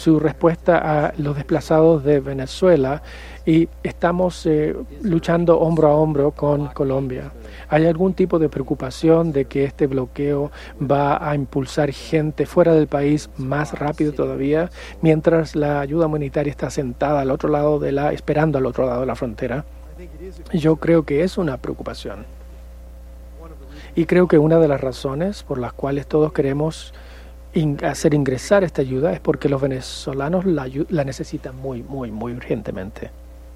su respuesta a los desplazados de Venezuela y estamos luchando hombro a hombro con Colombia. ¿Hay algún tipo de preocupación de que este bloqueo va a impulsar gente fuera del país más rápido todavía, mientras la ayuda humanitaria está sentada al otro lado esperando al otro lado de la frontera? Yo creo que es una preocupación. Y creo que una de las razones por las cuales todos queremos hacer ingresar esta ayuda es porque los venezolanos la necesitan muy, muy, muy urgentemente.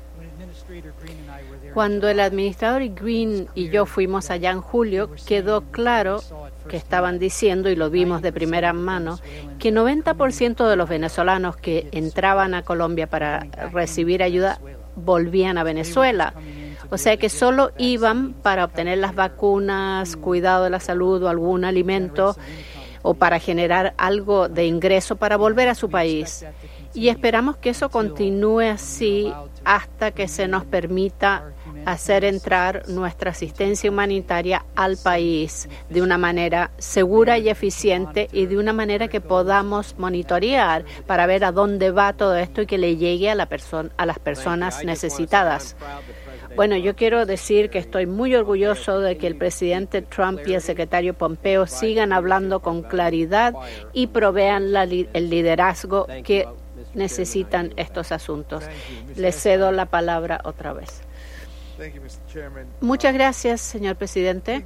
Cuando el administrador Green y yo fuimos allá en julio, quedó claro que estaban diciendo, y lo vimos de primera mano, que 90% de los venezolanos que entraban a Colombia para recibir ayuda volvían a Venezuela. O sea que solo iban para obtener las vacunas, cuidado de la salud o algún alimento, o para generar algo de ingreso para volver a su país. Y esperamos que eso continúe así hasta que se nos permita hacer entrar nuestra asistencia humanitaria al país de una manera segura y eficiente y de una manera que podamos monitorear para ver a dónde va todo esto y que le llegue a las personas necesitadas. Bueno, yo quiero decir que estoy muy orgulloso de que el presidente Trump y el secretario Pompeo sigan hablando con claridad y provean el liderazgo que necesitan estos asuntos. Les cedo la palabra otra vez. Muchas gracias, señor presidente.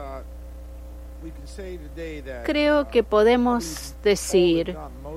Creo que podemos decir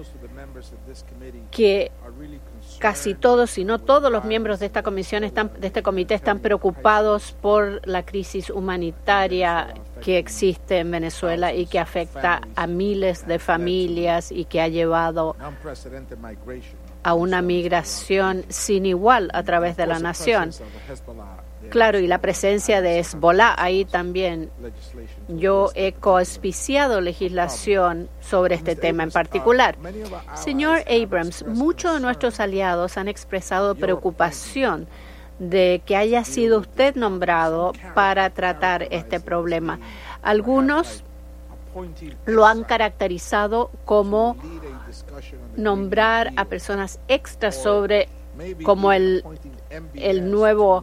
que casi todos, si no todos los miembros de esta comisión, de este comité, están preocupados por la crisis humanitaria que existe en Venezuela y que afecta a miles de familias y que ha llevado a una migración sin igual a través de la nación. Claro, y la presencia de Hezbollah ahí también. Yo he coauspiciado legislación sobre este tema en particular. Señor Abrams, muchos de nuestros aliados han expresado preocupación de que haya sido usted nombrado para tratar este problema. Algunos lo han caracterizado como nombrar a personas extras sobre como el nuevo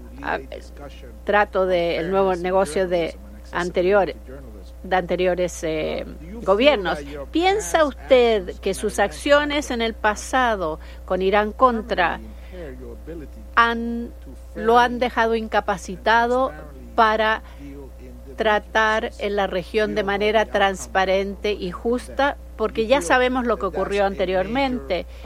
el nuevo negocio de anteriores gobiernos. ¿Piensa usted que sus acciones en el pasado con Irán Contra lo han dejado incapacitado para tratar en la región de manera transparente y justa? Porque ya sabemos lo que ocurrió anteriormente.